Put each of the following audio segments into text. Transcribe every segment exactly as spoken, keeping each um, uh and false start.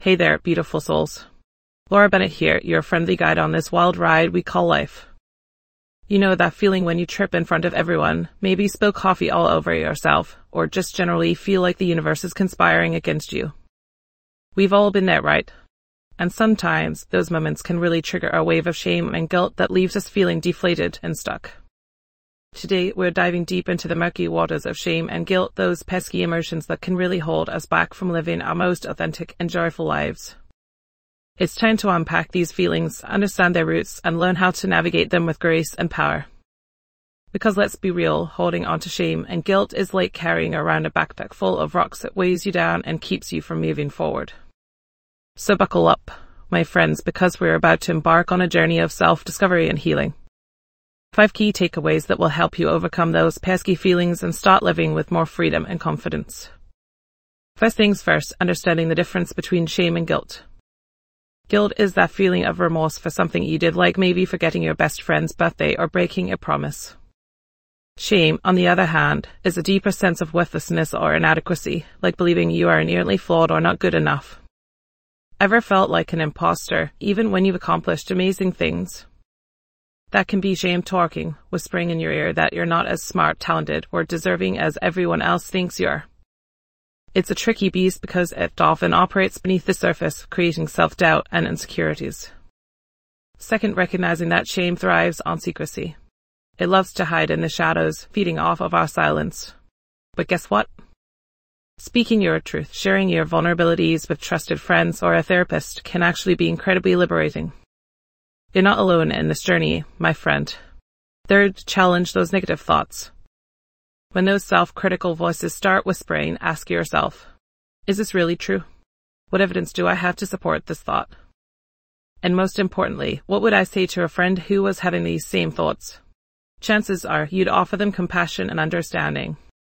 Hey there, beautiful souls. Laura Bennett here, your friendly guide on this wild ride we call life. You know that feeling when you trip in front of everyone, maybe spill coffee all over yourself, or just generally feel like the universe is conspiring against you. We've all been there, right? And sometimes those moments can really trigger a wave of shame and guilt that leaves us feeling deflated and stuck. Today, we're diving deep into the murky waters of shame and guilt, those pesky emotions that can really hold us back from living our most authentic and joyful lives. It's time to unpack these feelings, understand their roots, and learn how to navigate them with grace and power. Because let's be real, holding on to shame and guilt is like carrying around a backpack full of rocks that weighs you down and keeps you from moving forward. So buckle up, my friends, because we're about to embark on a journey of self-discovery and healing. Five key takeaways that will help you overcome those pesky feelings and start living with more freedom and confidence. First things first, understanding the difference between shame and guilt. Guilt is that feeling of remorse for something you did, like maybe forgetting your best friend's birthday or breaking a promise. Shame, on the other hand, is a deeper sense of worthlessness or inadequacy, like believing you are inherently flawed or not good enough. Ever felt like an imposter, even when you've accomplished amazing things? That can be shame talking, whispering in your ear that you're not as smart, talented, or deserving as everyone else thinks you are. It's a tricky beast because it often operates beneath the surface, creating self-doubt and insecurities. Second, recognizing that shame thrives on secrecy. It loves to hide in the shadows, feeding off of our silence. But guess what? Speaking your truth, sharing your vulnerabilities with trusted friends or a therapist can actually be incredibly liberating. You're not alone in this journey, my friend. Third, challenge those negative thoughts. When those self-critical voices start whispering, ask yourself, is this really true? What evidence do I have to support this thought? And most importantly, what would I say to a friend who was having these same thoughts? Chances are you'd offer them compassion and understanding.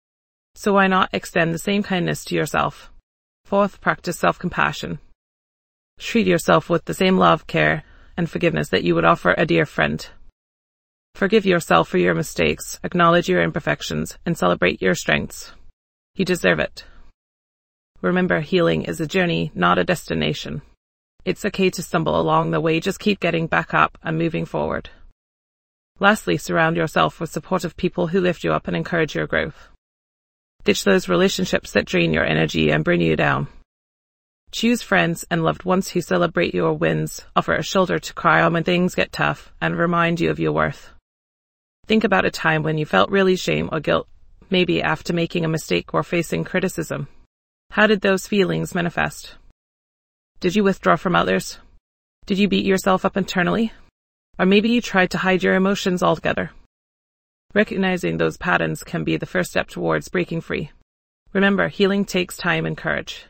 So why not extend the same kindness to yourself? Fourth, practice self-compassion. Treat yourself with the same love, care, and forgiveness that you would offer a dear friend. Forgive yourself for your mistakes, acknowledge your imperfections, and celebrate your strengths. You deserve it. Remember, healing is a journey, not a destination. It's okay to stumble along the way, just keep getting back up and moving forward. Lastly, surround yourself with supportive people who lift you up and encourage your growth. Ditch those relationships that drain your energy and bring you down. Choose friends and loved ones who celebrate your wins, offer a shoulder to cry on when things get tough, and remind you of your worth. Think about a time when you felt really shame or guilt, maybe after making a mistake or facing criticism. How did those feelings manifest? Did you withdraw from others? Did you beat yourself up internally? Or maybe you tried to hide your emotions altogether? Recognizing those patterns can be the first step towards breaking free. Remember, healing takes time and courage.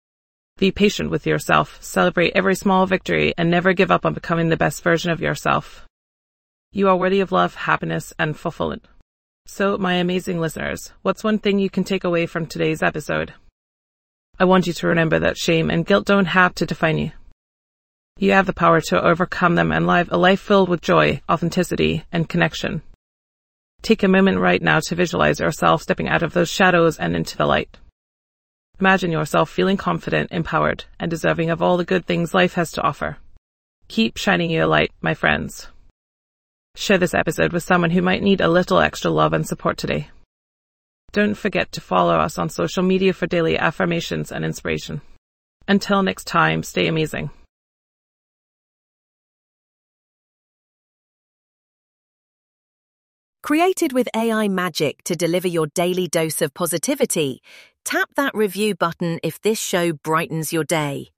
Be patient with yourself, celebrate every small victory, and never give up on becoming the best version of yourself. You are worthy of love, happiness, and fulfillment. So, my amazing listeners, what's one thing you can take away from today's episode? I want you to remember that shame and guilt don't have to define you. You have the power to overcome them and live a life filled with joy, authenticity, and connection. Take a moment right now to visualize yourself stepping out of those shadows and into the light. Imagine yourself feeling confident, empowered, and deserving of all the good things life has to offer. Keep shining your light, my friends. Share this episode with someone who might need a little extra love and support today. Don't forget to follow us on social media for daily affirmations and inspiration. Until next time, stay amazing. Created with A I magic to deliver your daily dose of positivity, tap that review button if this show brightens your day.